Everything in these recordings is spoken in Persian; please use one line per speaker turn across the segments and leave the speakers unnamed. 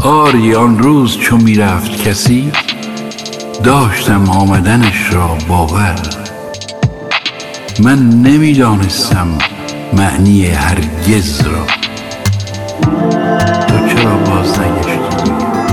آری آن روز چو میرفت کسی، داشتم آمدنش را باور. من نمیدانستم معنی هرگز را، تو چرا باز نگشتی؟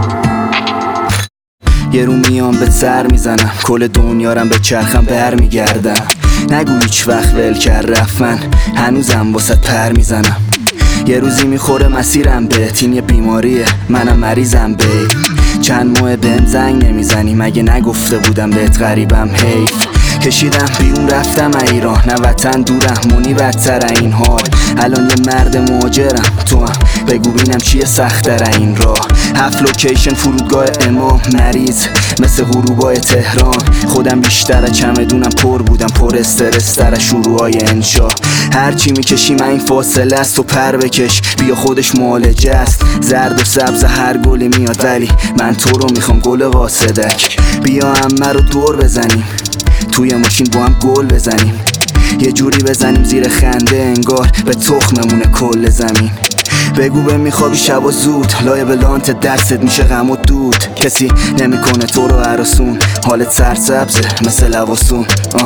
یه رو میام به سر میزنم، کل دنیارم به چرخم بر میگردم. نگو هیچ وقت ول کرد رفت، من هنوزم واسه پر میزنم. یه روزی میخوره مسیرم بهت، این یه بیماریه منم مریضم بی. چند ماه بهم زنگ نمیزنی، مگه نگفته بودم بهت غریبم؟ حیف کشیدم بیرون رفتم ایران، نه وطن دورم مونی بدتر این حال. الان یه مرد مهاجرم، تو هم بگو بینم چیه سخت‌تر این راه. 7 لوکیشن فرودگاه امام، مریض مثل غروبای تهران. خودم بیشتر چمدونم پر بودم، پر استرس تر شروعای انشا. هرچی میکشی من این فاصله است، تو پر بکش بیا خودش معالجه است. زرد و سبز هر گلی میاد، ولی من تو رو میخوام گل واسدک. بیا همه رو دور بزنیم، توی ماشین با هم گل بزنیم. یه جوری بزنیم زیر خنده انگار به تخممونه کل زمین. بگو به میخوابی شب و زود، لایه بلانت دستت میشه غم و دود. کسی نمیکنه تو رو هراسون، حالت سرسبزه مثل لواسون.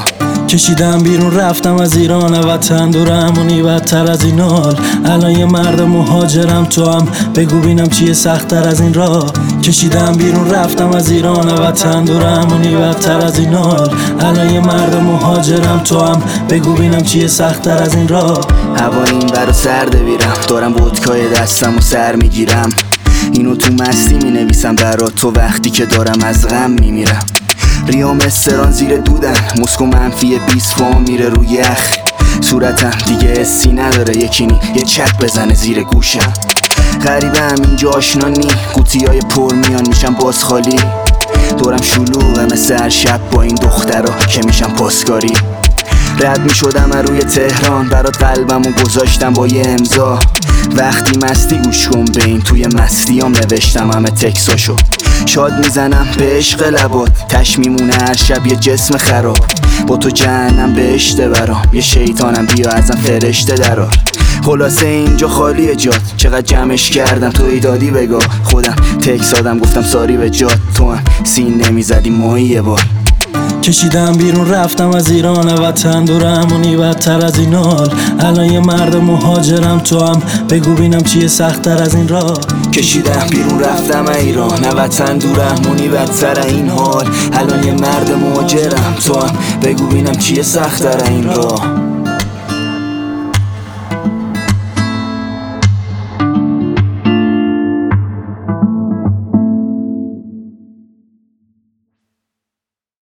کشیدم بیرون رفتم از ایران، وطن دورم اونی بدتر از این حال. الان یه مرد مهاجرم، تو هم بگو بینم چیه سخت‌تر از این راه. کشیدم بیرون رفتم از ایران، وطن دورم اونی بدتر از این حال. الان یه مرد مهاجرم، تو هم بگو بینم چیه سخت‌تر از این راه.
هوا این برا سرده بیرم، دارم ودکای دستم و سر میگیرم. اینو تو مستی مینویسم برات، تو وقتی که دارم از غم میمیرم. ریام استران زیر دودن، مسکو منفی 20 پا میره رو یخ. صورتم دیگه حسی نداره، یکینی یه چک بزنه زیر گوشم. غریبم اینجا آشنا نی، قوطیای پر میان میشم باز خالی. دورم شلوغه مثل هر شب با این دخترا که میشم پاسکاری. رد میشدم روی تهران، برات قلبمو گذاشتم با یه امضا. وقتی مستی گوش کن به این، توی مستیام نوشتم همه تکساشو. شاد میزنم به عشق لبات، تش میمونه هر شب یه جسم خراب. با تو جهنم بهشته برام، یه شیطانم بیا ازم فرشته درار. خلاصه اینجا خالیه جات، چقدر جمعش کردم توی دادی بگاه. خودم تکس دادم گفتم ساری به جات، تو هم سین نمیزدی ماهی یه بار.
کشیدم بیرون رفتم از ایران، وطن دورم اونی بدتر از این حال. الان یه مرد مهاجرم، تو هم بگو بینم چیه سخت‌تر از این راه.
کشیدم بیرون رفتم ایران، وطن دورم اونی بدتر این حال. الان یه مرد مهاجرم، تو هم بگو بینم چیه سخت‌تر این راه.